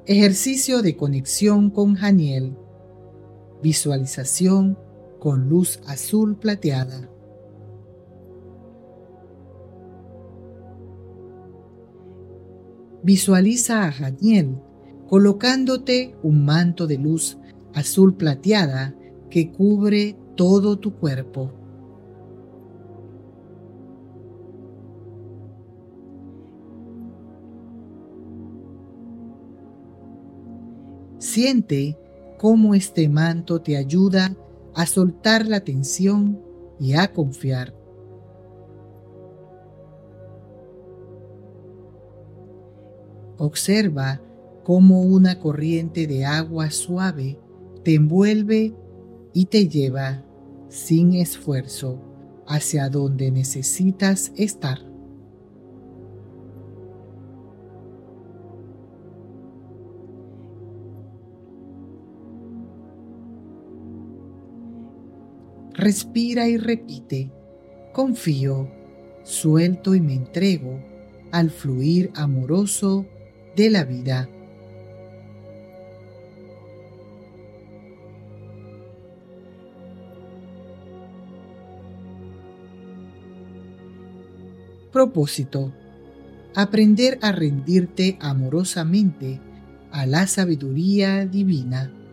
Ejercicio de conexión con Haniel. Visualización con luz azul plateada. Visualiza a Haniel colocándote un manto de luz azul plateada que cubre todo tu cuerpo. Siente cómo este manto te ayuda a soltar la tensión y a confiar. Observa cómo una corriente de agua suave te envuelve y te lleva, sin esfuerzo, hacia donde necesitas estar. Respira y repite: confío, suelto y me entrego al fluir amoroso de la vida. Propósito: aprender a rendirte amorosamente a la sabiduría divina.